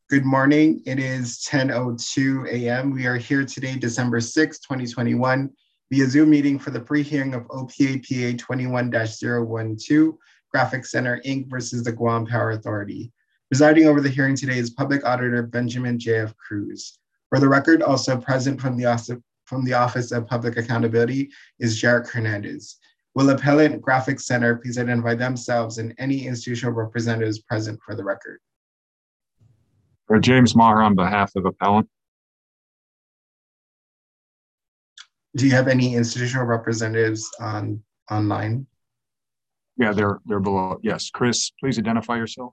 Good morning. It is 10:02 a.m. We are here today, December 6, 2021, via Zoom meeting for the pre-hearing of OPAPA 21-012, Graphics Center, Inc. versus the Guam Power Authority. Presiding over the hearing today is Public Auditor Benjamin J.F. Cruz. For the record, also present from the Office of Public Accountability is Jarek Hernandez. Will appellant Graphics Center please identify themselves and any institutional representatives present for the record? James Maher on behalf of appellant. Do you have any institutional representatives online? Yeah, they're below. Yes, Chris, please identify yourself.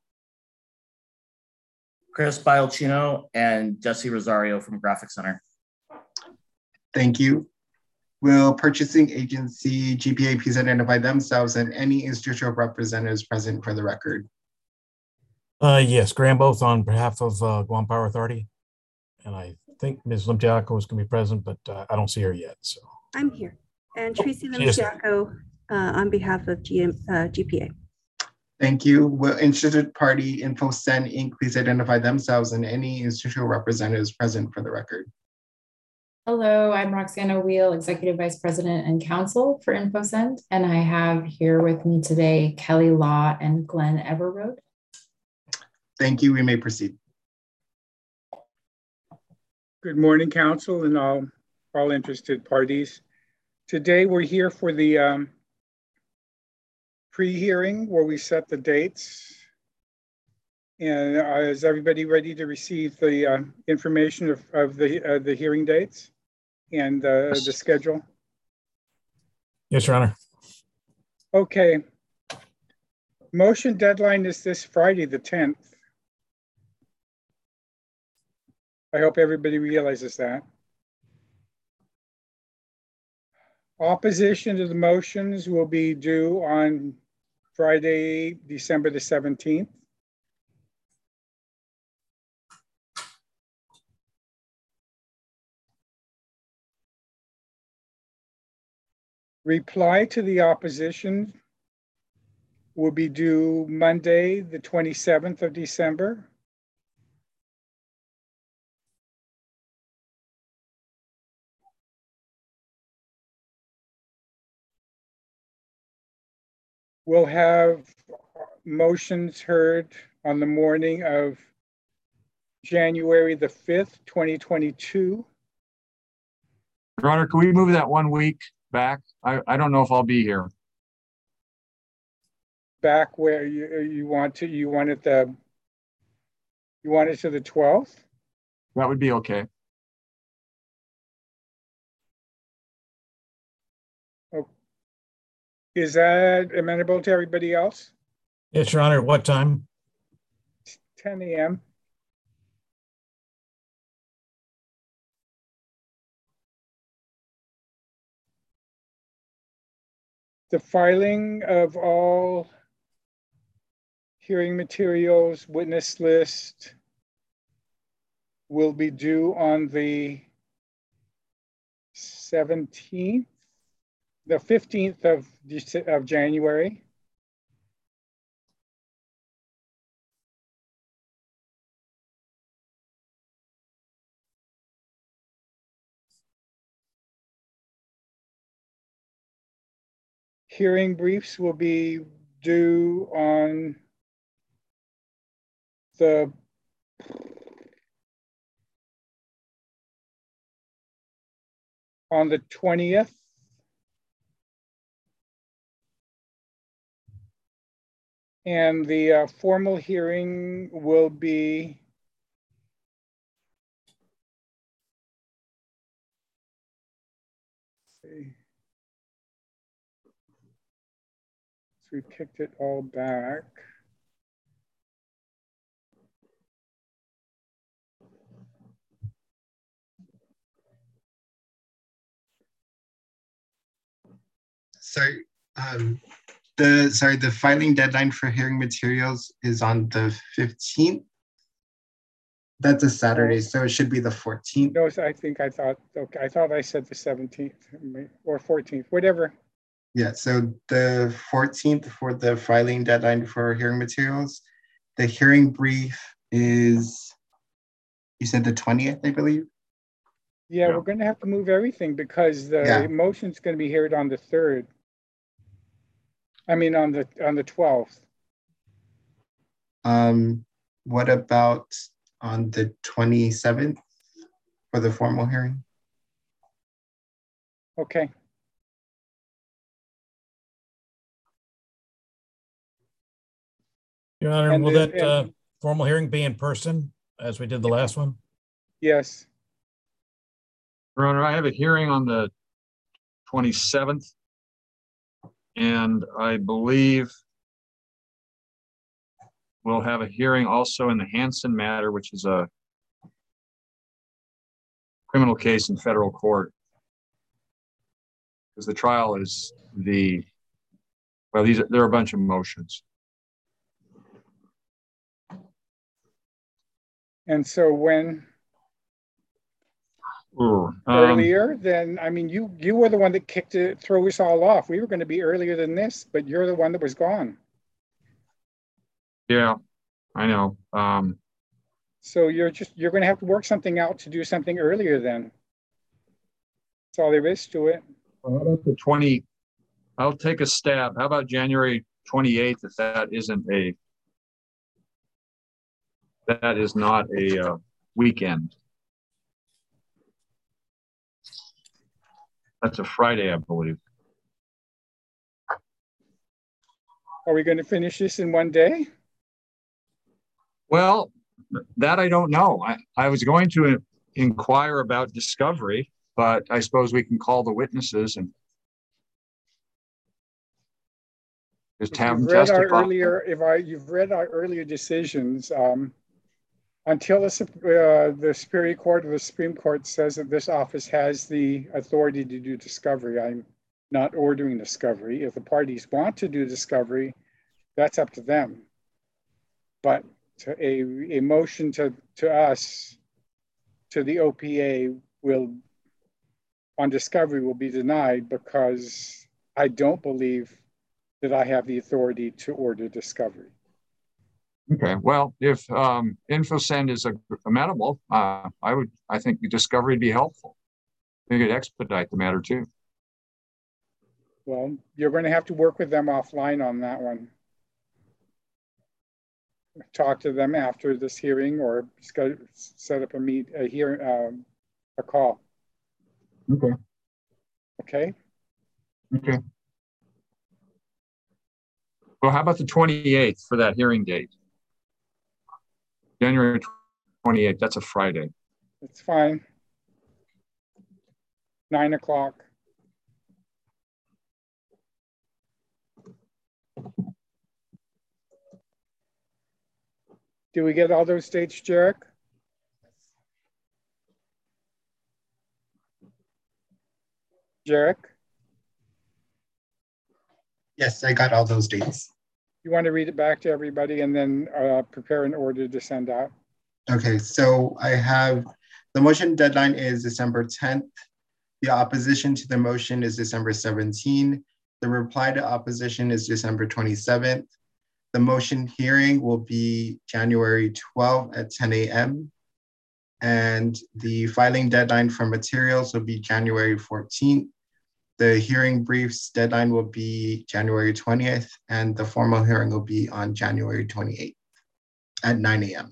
Chris Bialcino and Jesse Rosario from Graphics Center. Thank you. Will purchasing agency GPA please identify themselves and any institutional representatives present for the record? Yes, Graham Both on behalf of Guam Power Authority. And I think Ms. Limchiako is going to be present, but I don't see her yet. So I'm here. And Tracy Limchiako on behalf of GPA. Thank you. Will interested party InfoSend Inc. please identify themselves and any institutional representatives present for the record? Hello, I'm Roxana Wheel, Executive Vice President and Counsel for InfoSend, and I have here with me today Kelly Law and Glenn Everroad. Thank you. We may proceed. Good morning, Council, and all interested parties. Today we're here for the pre-hearing where we set the dates. And is everybody ready to receive the information of the hearing dates and the schedule? Yes, Your Honor. Okay. Motion deadline is this Friday, the 10th. I hope everybody realizes that. Opposition to the motions will be due on Friday, December the 17th. Reply to the opposition will be due Monday, the 27th of December. We'll have motions heard on the morning of January the 5th, 2022. Your Honor, can we move that 1 week back? I don't know if I'll be here. Back where you want it to the 12th? That would be okay. Is that amenable to everybody else? Yes, Your Honor. What time? 10 a.m. The filing of all hearing materials, witness list will be due on the 17th. The 15th of January. Hearing briefs will be due on the on the 20th. And the formal hearing will be so we kicked it all back. Sorry, the filing deadline for hearing materials is on the 15th. That's a Saturday, so it should be the 14th. No, I thought I said the 17th or 14th, whatever. Yeah, so the 14th for the filing deadline for hearing materials. The hearing brief is You said the 20th, I believe? Yeah, Yeah. we're going to have to move everything because the Yeah. motion's going to be heard on the 3rd. I mean, on the 12th. What about on the 27th for the formal hearing? Okay. Your Honor, And will the- that formal hearing be in person as we did the last one? Yes. Your Honor, I have a hearing on the 27th. And I believe we'll have a hearing also in the Hansen matter, which is a criminal case in federal court. Because the trial is there are a bunch of motions. And so when earlier, then, I mean, you were the one that threw us all off. We were going to be earlier than this, but you're the one that was gone. Yeah, I know. So you're going to have to work something out to do something earlier then. That's all there is to it. How about the 20? I'll take a stab. How about January 28th if that is not a weekend? That's a Friday, I believe. Are we going to finish this in one day? Well, that I don't know. I was going to inquire about discovery, but I suppose we can call the witnesses and just have them testify. You've read our earlier decisions, until the Superior Court or the Supreme Court says that this office has the authority to do discovery, I'm not ordering discovery. If the parties want to do discovery, that's up to them. But a motion to us, to the OPA on discovery will be denied because I don't believe that I have the authority to order discovery. Okay. Well, if InfoSend is amenable, I think the discovery would be helpful. I think it'd expedite the matter too. Well, you're going to have to work with them offline on that one. Talk to them after this hearing, or set up a call. Okay. Okay. Okay. Well, how about the 28th for that hearing date? January 28th, that's a Friday. It's fine. 9 o'clock. Do we get all those dates, Jarek? Jarek? Yes, I got all those dates. You want to read it back to everybody and then prepare an order to send out? Okay, so I have the motion deadline is December 10th. The opposition to the motion is December 17th. The reply to opposition is December 27th. The motion hearing will be January 12th at 10 a.m. And the filing deadline for materials will be January 14th. The hearing briefs deadline will be January 20th, and the formal hearing will be on January 28th at 9 a.m.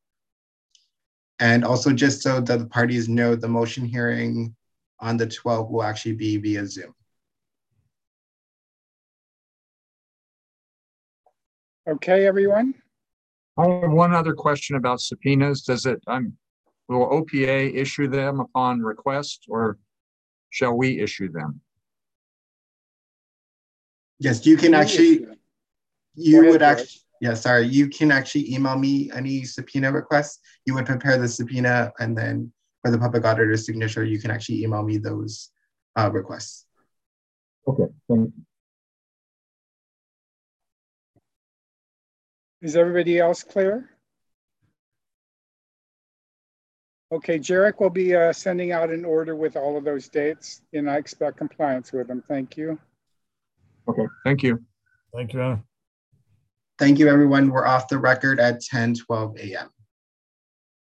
And also, just so that the parties know, the motion hearing on the 12th will actually be via Zoom. Okay, everyone? I have one other question about subpoenas. Will OPA issue them upon request, or shall we issue them? Yes, you can actually, you can actually email me any subpoena requests. You would prepare the subpoena, and then for the public auditor's signature, you can actually email me those requests. Okay, thank you. Is everybody else clear? Okay, Jarek will be sending out an order with all of those dates, and I expect compliance with them. Thank you. Okay, thank you. Thank you, Honor. Thank you, everyone. We're off the record at 10:12 a.m.